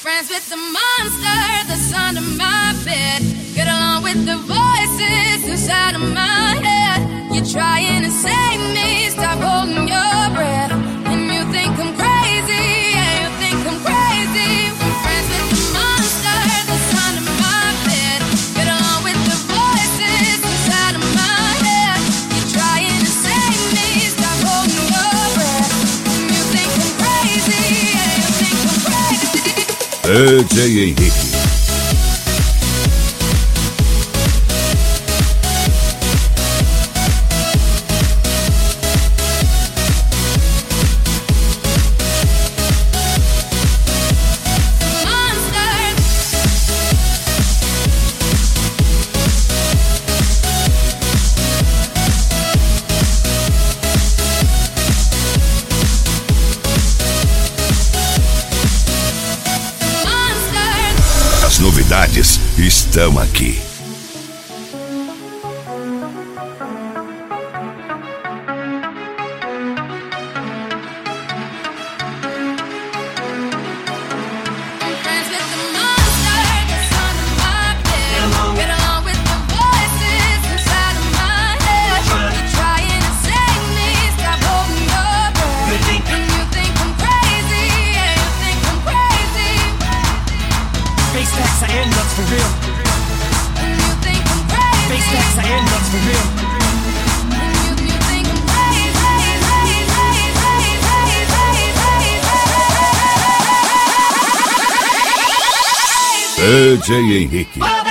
friends with the monster that's under my bed. Get along with the voices inside of my head. You're trying to save me, stop holding your breath. And you think I'm crazy, yeah, you think I'm crazy. I'm friends with the monster that's under my bed. Get along with the voices inside of my head. You're trying to save me, stop holding your breath. And you think I'm crazy, yeah, you think I'm crazy. DJ Henrique. As novidades estão aqui. I am nuts for real. And you think I'm crazy. Face facts, I am nuts for real. And you think I'm crazy. DJ Henrique.